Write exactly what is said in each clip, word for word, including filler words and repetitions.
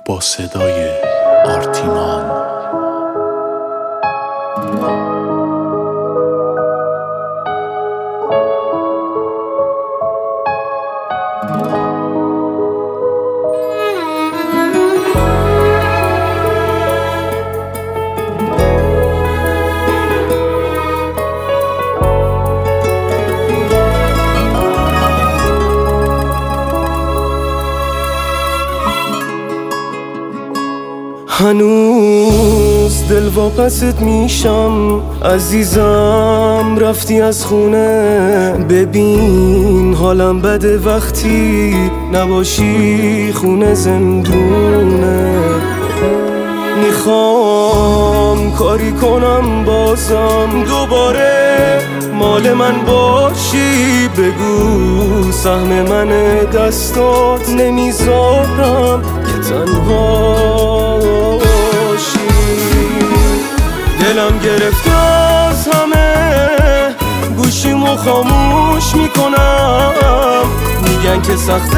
با صدای آرتیمان. هنوز دل واپست میشم عزیزم، رفتی از خونه. ببین حالم بده وقتی نباشی، خونه زندونه. میخوام کاری کنم بازم دوباره مال من باشی. بگو سهم من دستات، نمیذارم که تنها باشی. دلم گرفته از همه، گوشیمو خاموش میکنم. میگن که سخت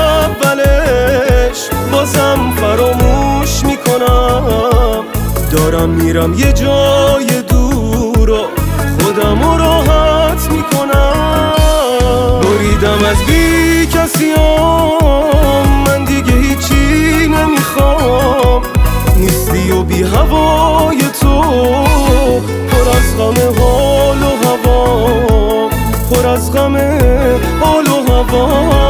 اولش، بازم فراموش میکنم. دارم میرم یه جای دور و خودمو راحت میکنم. بریدم از بی کسیام، من دیگه هیچی نمیخوام. نیستی و بی هوای تو، پر از غم حال و هوا، پر از غم حال و هوا.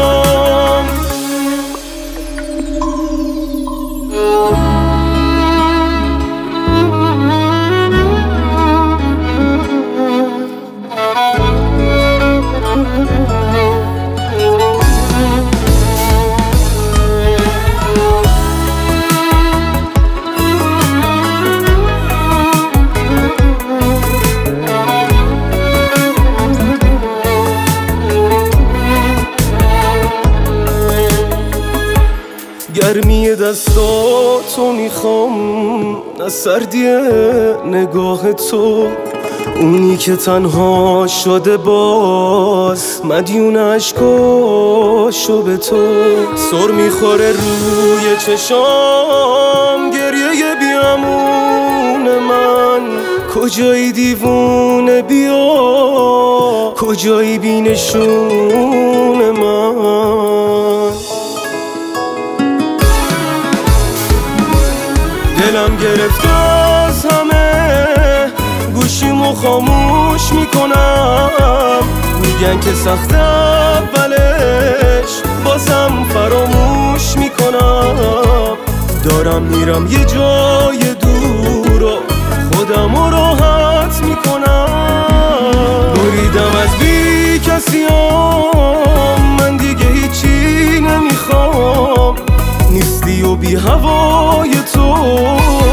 گرمی دستاتو میخوام، نه سردی نگاه تو. اونی که تنها شده باز، مدیون عشقاشو به تو. سر میخوره روی چشام، گریه بیامون من. کجایی دیوونه بیا، کجایی بینشون من. دلم گرفته از همه، گوشیمو خاموش میکنم. میگن که سخت اولش، بازم فراموش میکنم. دارم میرم یه جای دور و خودمو راحت میکنم. بریدم از بی کسیام، من دیگه هیچی نمیخوام. نیستی و بی هوای تو،